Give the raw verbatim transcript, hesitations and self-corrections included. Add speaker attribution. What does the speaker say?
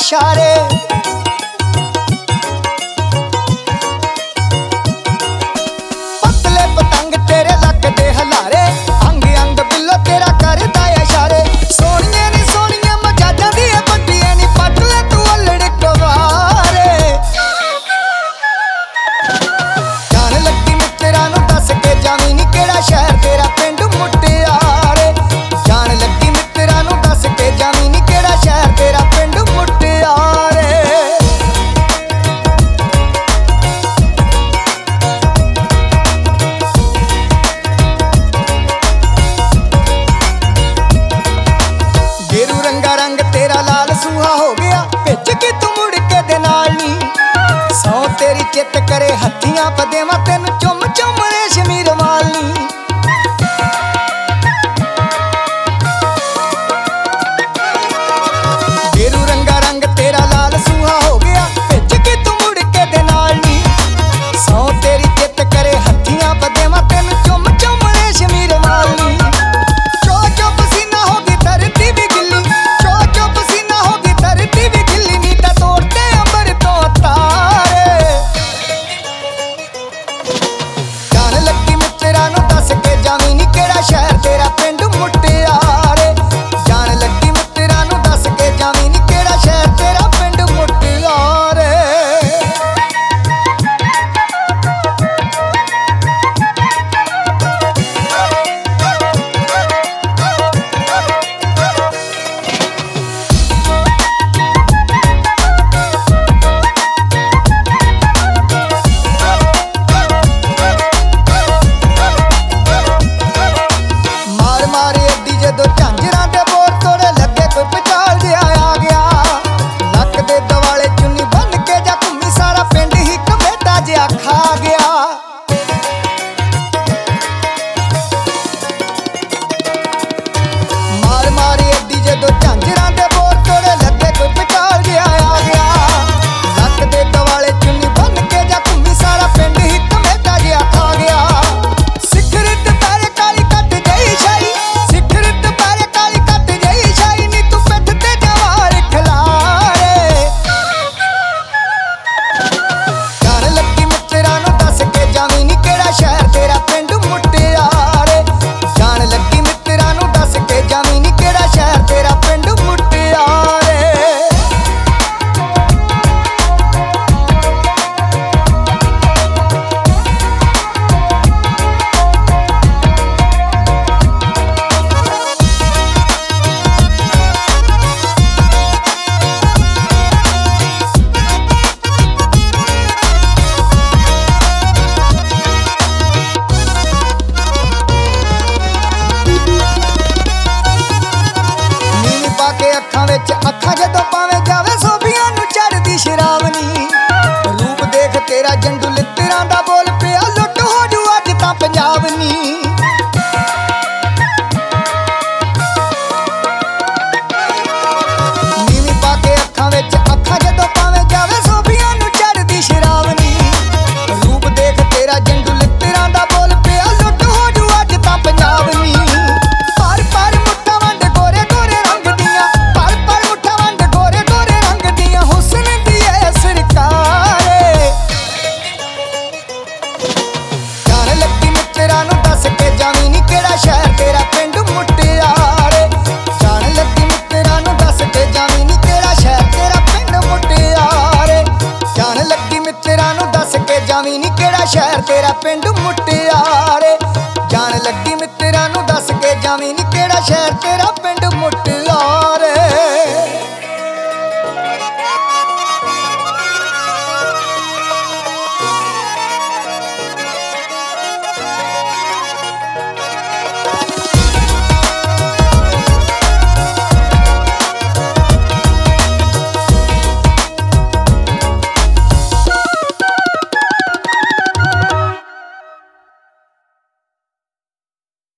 Speaker 1: इशारे। पतले पतंग तेरे लगदे हलारे, अंग अंग बिल्लो तेरा करदा इशारे। सोनिए नी सोनिए मजाजा दी बड्डिए नी पतले तू अल्लड़ कवारे। जान लगी मित्रा नू दस के जावी नी केड़ा शहर तेरा पिंड मुटियारे। जान लगी मित्रा नू दस के जावी नी केड़ा शहर तेरा पिंड मुटियारे। गेरू रंगा रंग तेरा लाल सूहा हो गया, भिज के तू मुड़ के दे नाल नी। सौ तेरी चित करे हत्थियां पदेवा तेन चुम चुम रेशमी रुमाल नी। गेरू रंगा रंग तेरा लाल सूहा हो गया, भिज के तू मुड़ के दे नाल नी। सौ तेरी चित करे हत्थियां पदेवा तेन चुम चुम रेशमी रुमाल नी। चो चो पसीना होगी धरती भी गिल्ली, चो चो पसीना होगी धरती भी गिल्ली। नी ता तोड़ते अंबर तो तारे। जान लगी मित्रा नू दस के जावी नी केड़ा शहर तेरा पिंड मुटियारे। जान लगी मित्रा नू दस के जावी नी केड़ा शहर तेरा पिंड मुटियारे। मार मारे अड्डी जदों झांजरां दे बोर तोड़े लगे कोई पचाल जिहा आ गया। नक दे दवाले चुन्नी बन के जा घुम्मी सारा पिंड ही कमेटा जिहा खा गया। मार मारे अड्डी जदों झांजरां दे बोर तोड़े लगे कोई पचाल जिहा आ गया। नक दे दवाले चुन्नी बन के जा घुम्मी सारा पिंड ही कमेटा जिहा खा गया। सिखरत पैरे काली कट गई छाई, सिखरत पैरे काली कट गई छाई। नी तू पिठ ते जवार खिलारे। जान लगी मित्रा नू दस के जावी नी केड़ा शहर तेरा पिंड मुटियारे। जान लगी मित्रा नू दस के जावी नी केड़ा शहर तेरा पिंड मुटियारे। नीवी पा के अखां विच अखां जदों पावे जावे सोभियां नू चढ़दी शरावनी। रूप देख तेरा जंडू लित्तरां दा बोल पिया लुੱਟ हो जू अज तां पंजाब नी। नीवी पा के अखां विच अखां जदों पावे जावे सोभियां नू चढ़दी शरावनी। रूप देख तेरा जंडू लित्तरां दा बोल पिया लुੱਟ हो जू अज तां पंजाब नी। पर पर मुट्ठा वंड गोरे गोरे रंग दियां, पर पर मुट्ठा वंड गोरे गोरे रंग दियां। हुस्न दी ऐ सरकारे। जान लगी मित्रा नू दस के जावी नी केड़ा शहर तेरा पिंड मुटियारे। जान लगी मित्रा नू दस के जावी नी केड़ा शहर तेरा पिंड मुटियारे। जान लगी मित्रा नू दस के जावी नी केड़ा शहर तेरा पिंड मुटियारे। जान लगी मित्रा नू दस के जावी नी केड़ा शहर तेरा पिंड मुटियारे।